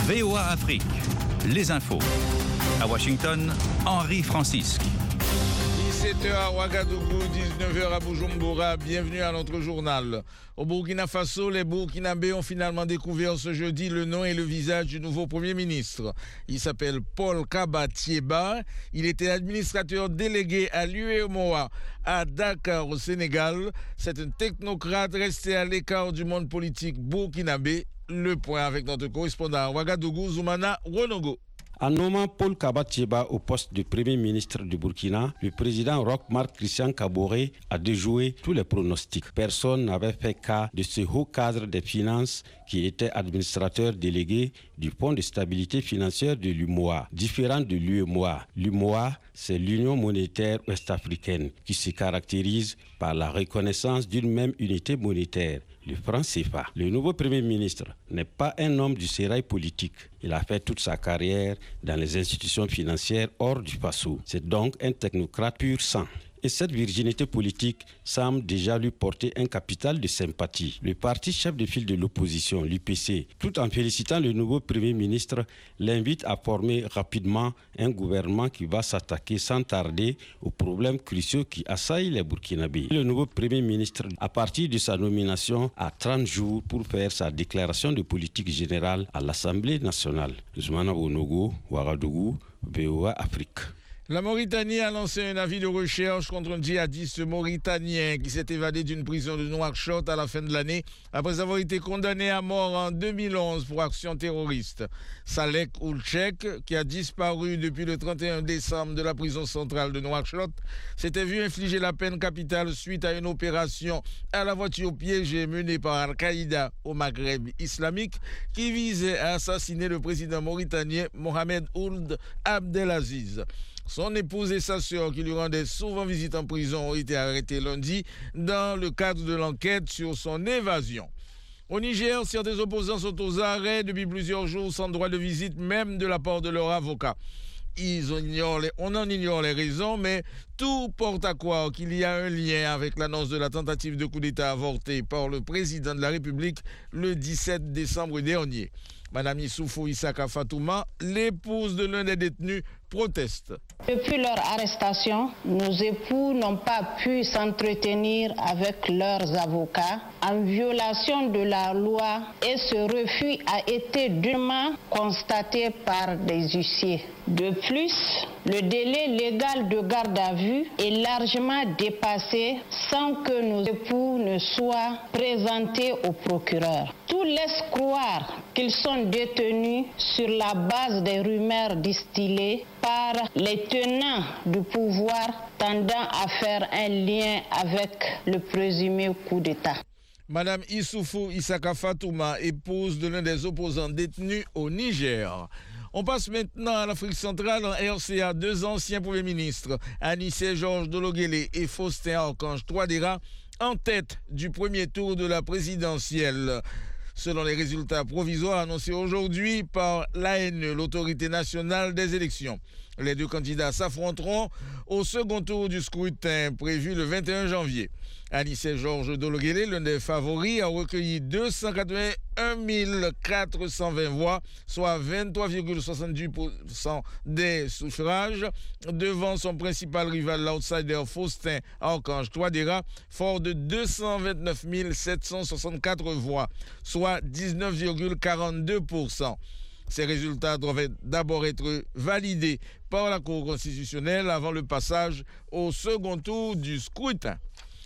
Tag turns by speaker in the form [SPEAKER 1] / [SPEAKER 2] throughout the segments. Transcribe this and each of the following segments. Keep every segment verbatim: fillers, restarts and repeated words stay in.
[SPEAKER 1] V O A Afrique, les infos. À Washington, Henri Francisque.
[SPEAKER 2] dix-sept heures à Ouagadougou, dix-neuf heures à Bujumbura. Bienvenue à notre journal. Au Burkina Faso, les Burkinabés ont finalement découvert ce jeudi le nom et le visage du nouveau Premier ministre. Il s'appelle Paul Kaba Thiéba. Il était administrateur délégué à l'U E M O A à Dakar, au Sénégal. C'est un technocrate resté à l'écart du monde politique burkinabé. Le point avec notre correspondant à Ouagadougou, Zoumana Ronogo.
[SPEAKER 3] En nommant Paul Kaba Thiéba au poste de Premier ministre du Burkina, le président Roch-Marc Christian Kaboré a déjoué tous les pronostics. Personne n'avait fait cas de ce haut cadre des finances qui était administrateur délégué du Fonds de stabilité financière de l'U M O A. Différent de l'U E M O A, l'U M O A, c'est l'Union monétaire ouest-africaine qui se caractérise par la reconnaissance d'une même unité monétaire, le franc C F A. Le nouveau Premier ministre n'est pas un homme du sérail politique. Il a fait toute sa carrière dans les institutions financières hors du Faso. C'est donc un technocrate pur sang. Et cette virginité politique semble déjà lui porter un capital de sympathie. Le parti chef de file de l'opposition, l'U P C, tout en félicitant le nouveau Premier ministre, l'invite à former rapidement un gouvernement qui va s'attaquer sans tarder aux problèmes cruciaux qui assaillent les Burkinabés. Le nouveau Premier ministre, à partir de sa nomination, a trente jours pour faire sa déclaration de politique générale à l'Assemblée nationale. Zoumana Ronogo, Ouagadougou, V O A Afrique.
[SPEAKER 2] La Mauritanie a lancé un avis de recherche contre un djihadiste mauritanien qui s'est évadé d'une prison de Nouakchott à la fin de l'année après avoir été condamné à mort en deux mille onze pour action terroriste. Salek Oulchek, qui a disparu depuis le trente et un décembre de la prison centrale de Nouakchott, s'était vu infliger la peine capitale suite à une opération à la voiture piégée menée par Al-Qaïda au Maghreb islamique qui visait à assassiner le président mauritanien Mohamed Ould Abdelaziz. Son épouse et sa sœur, qui lui rendaient souvent visite en prison, ont été arrêtés lundi dans le cadre de l'enquête sur son évasion. Au Niger, certains opposants sont aux arrêts depuis plusieurs jours sans droit de visite, même de la part de leur avocat. Ils ignorent les, on en ignore les raisons, mais tout porte à croire qu'il y a un lien avec l'annonce de la tentative de coup d'État avortée par le président de la République le dix-sept décembre dernier. Madame Issoufou Issaka Fatouma, l'épouse de l'un des détenus, proteste.
[SPEAKER 4] Depuis leur arrestation, nos époux n'ont pas pu s'entretenir avec leurs avocats en violation de la loi et ce refus a été durement constaté par des huissiers. De plus, le délai légal de garde à vue est largement dépassé sans que nos époux ne soient présentés au procureur. Tout laisse croire qu'ils sont détenus sur la base des rumeurs distillées par les tenants du pouvoir tendant à faire un lien avec le présumé coup d'État.
[SPEAKER 2] Madame Issoufou Issaka Fatouma, épouse de l'un des opposants détenus au Niger. On passe maintenant à l'Afrique centrale. En R C A, deux anciens premiers ministres, Anissé Georges Dologuélé et Faustin Archange Touadéra, en tête du premier tour de la présidentielle. Selon les résultats provisoires annoncés aujourd'hui par l'A N E, l'autorité nationale des élections. Les deux candidats s'affronteront au second tour du scrutin prévu le vingt et un janvier. Anissé Georges Dologuélé, l'un des favoris, a recueilli deux cent quatre-vingt-un mille quatre cent vingt voix, soit vingt-trois virgule soixante-dix pour cent des suffrages, devant son principal rival, l'outsider Faustin Archange Touadéra, fort de deux cent vingt-neuf mille sept cent soixante-quatre voix, soit dix-neuf virgule quarante-deux pour cent. Ces résultats doivent d'abord être validés par la Cour constitutionnelle avant le passage au second tour du scrutin.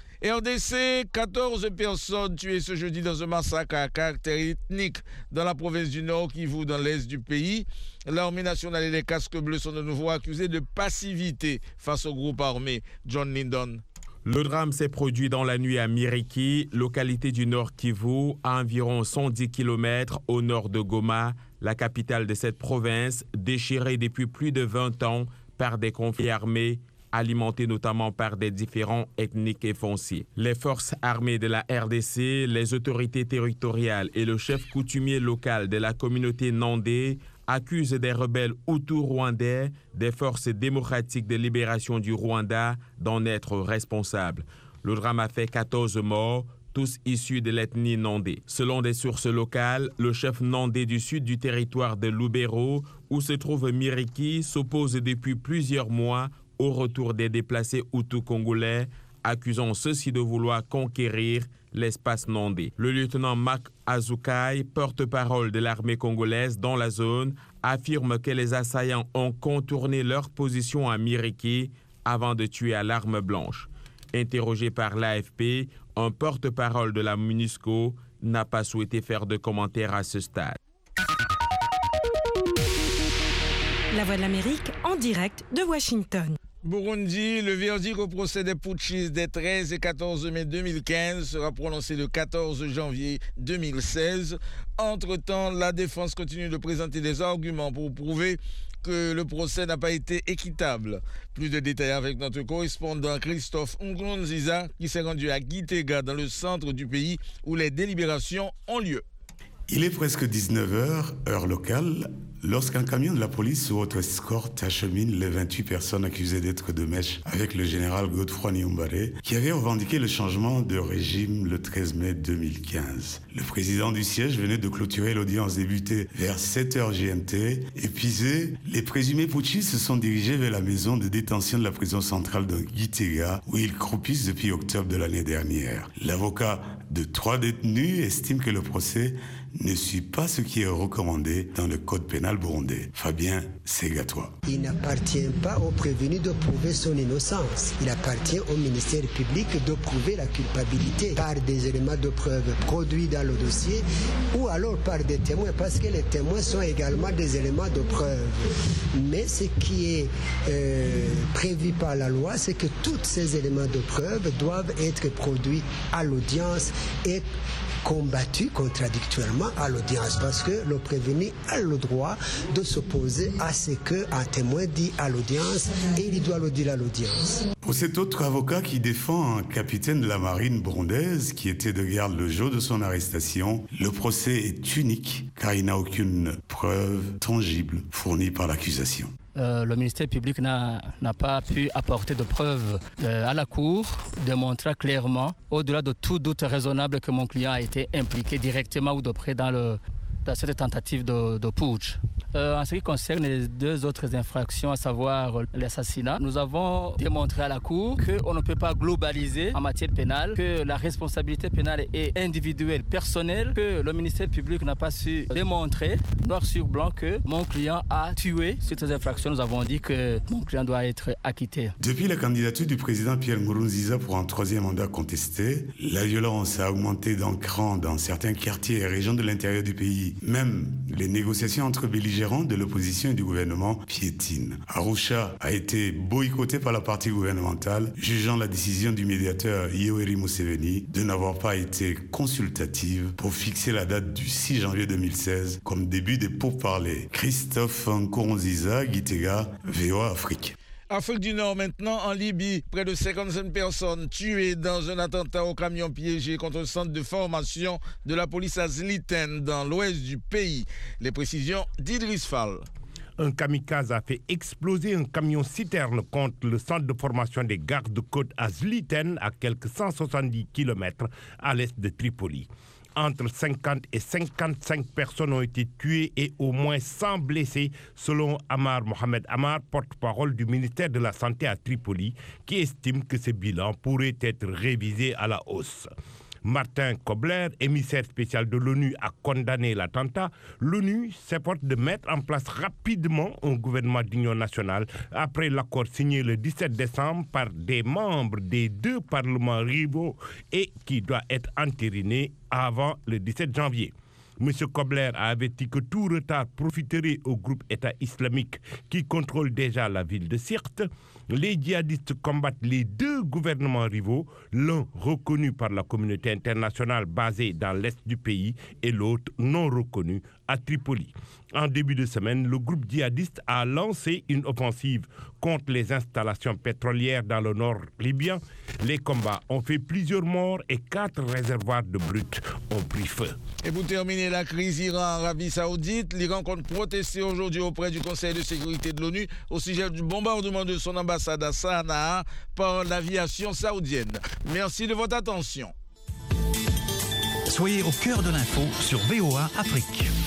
[SPEAKER 2] R D C, quatorze personnes tuées ce jeudi dans un massacre à caractère ethnique dans la province du Nord Kivu, dans l'est du pays. L'armée nationale et les casques bleus sont de nouveau accusés de passivité face au groupe armé. John Lindon.
[SPEAKER 5] Le drame s'est produit dans la nuit à Miriki, localité du Nord Kivu, à environ cent dix kilomètres au nord de Goma, la capitale de cette province, déchirée depuis plus de vingt ans par des conflits armés, alimentés notamment par des différends ethniques et fonciers. Les forces armées de la R D C, les autorités territoriales et le chef coutumier local de la communauté Nandé accusent des rebelles Hutus rwandais des forces démocratiques de libération du Rwanda d'en être responsables. Le drame a fait quatorze morts, tous issus de l'ethnie Nandé. Selon des sources locales, le chef Nandé du sud du territoire de Lubero, où se trouve Miriki, s'oppose depuis plusieurs mois au retour des déplacés Hutus congolais, accusant ceux-ci de vouloir conquérir l'espace Nandé. Le lieutenant Marc Azukai, porte-parole de l'armée congolaise dans la zone, affirme que les assaillants ont contourné leur position à Miriki avant de tuer à l'arme blanche. Interrogé par l'A F P, un porte-parole de la MONUSCO n'a pas souhaité faire de commentaires à ce stade.
[SPEAKER 6] La Voix de l'Amérique en direct de Washington.
[SPEAKER 2] Burundi, le verdict au procès des putschistes des treize et quatorze mai deux mille quinze sera prononcé le quatorze janvier deux mille seize. Entre-temps, la défense continue de présenter des arguments pour prouver que le procès n'a pas été équitable. Plus de détails avec notre correspondant Christophe Nkurunziza qui s'est rendu à Gitega dans le centre du pays où les délibérations ont lieu.
[SPEAKER 7] Il est presque dix-neuf heures, heure locale, lorsqu'un camion de la police sous haute escorte achemine les vingt-huit personnes accusées d'être de mèche avec le général Godefroy Niyombare, qui avait revendiqué le changement de régime le treize mai deux mille quinze. Le président du siège venait de clôturer l'audience débutée vers sept heures G M T. Épuisés, les présumés putschistes se sont dirigés vers la maison de détention de la prison centrale de Gitega, où ils croupissent depuis octobre de l'année dernière. L'avocat de trois détenus estime que le procès ne suit pas ce qui est recommandé dans le code pénal burundais. Fabien Segatois.
[SPEAKER 8] Il n'appartient pas au prévenu de prouver son innocence. Il appartient au ministère public de prouver la culpabilité par des éléments de preuve produits dans le dossier ou alors par des témoins, parce que les témoins sont également des éléments de preuve. Mais ce qui est euh, prévu par la loi, c'est que tous ces éléments de preuve doivent être produits à l'audience et combattu contradictoirement à l'audience, parce que le prévenu a le droit de s'opposer à ce qu'un témoin dit à l'audience et il doit le dire à l'audience.
[SPEAKER 7] Pour cet autre avocat qui défend un capitaine de la marine burundaise qui était de garde le jour de son arrestation, le procès est unique car il n'a aucune preuve tangible fournie par l'accusation.
[SPEAKER 9] Euh, le ministère public n'a, n'a pas pu apporter de preuves euh, à la Cour, démontrant clairement, au-delà de tout doute raisonnable, que mon client a été impliqué directement ou de près dans, le, dans cette tentative de, de putsch. Euh, en ce qui concerne les deux autres infractions, à savoir l'assassinat, nous avons démontré à la Cour qu'on ne peut pas globaliser en matière pénale, que la responsabilité pénale est individuelle, personnelle, que le ministère public n'a pas su démontrer, noir sur blanc, que mon client a tué. Sur ces infractions, nous avons dit que mon client doit être acquitté.
[SPEAKER 7] Depuis la candidature du président Pierre Nkurunziza pour un troisième mandat contesté, la violence a augmenté d'un cran dans certains quartiers et régions de l'intérieur du pays. Même les négociations entre belligérants de l'opposition et du gouvernement piétine. Arusha a été boycotté par la partie gouvernementale, jugeant la décision du médiateur Yoweri Museveni de n'avoir pas été consultative pour fixer la date du six janvier deux mille seize comme début des pourparlers. Christophe Nkurunziza, Gitega, V O A Afrique.
[SPEAKER 2] Afrique du Nord maintenant, en Libye, près de cinquante-cinq personnes tuées dans un attentat au camion piégé contre le centre de formation de la police à Zliten dans l'ouest du pays. Les précisions d'Idriss Fall.
[SPEAKER 10] Un kamikaze a fait exploser un camion-citerne contre le centre de formation des gardes-côtes à Zliten, à quelques cent soixante-dix kilomètres à l'est de Tripoli. Entre cinquante et cinquante-cinq personnes ont été tuées et au moins cent blessés, selon Amar Mohamed Amar, porte-parole du ministère de la Santé à Tripoli, qui estime que ce bilan pourrait être révisé à la hausse. Martin Kobler, émissaire spécial de l'ONU, a condamné l'attentat. L'ONU s'efforce de mettre en place rapidement un gouvernement d'union nationale après l'accord signé le dix-sept décembre par des membres des deux parlements rivaux et qui doit être entériné avant le dix-sept janvier. M. Kobler a averti que tout retard profiterait au groupe État islamique qui contrôle déjà la ville de Sirte. Les djihadistes combattent les deux gouvernements rivaux, l'un reconnu par la communauté internationale basé dans l'est du pays et l'autre non reconnu à Tripoli. En début de semaine, le groupe djihadiste a lancé une offensive contre les installations pétrolières dans le nord libyen. Les combats ont fait plusieurs morts et quatre réservoirs de brut ont pris feu.
[SPEAKER 2] Et pour terminer la crise Iran-Arabie Saoudite, l'Iran compte protester aujourd'hui auprès du Conseil de sécurité de l'ONU au sujet du bombardement de son ambassade à Sanaa par l'aviation saoudienne. Merci de votre attention.
[SPEAKER 1] Soyez au cœur de l'info sur V O A Afrique.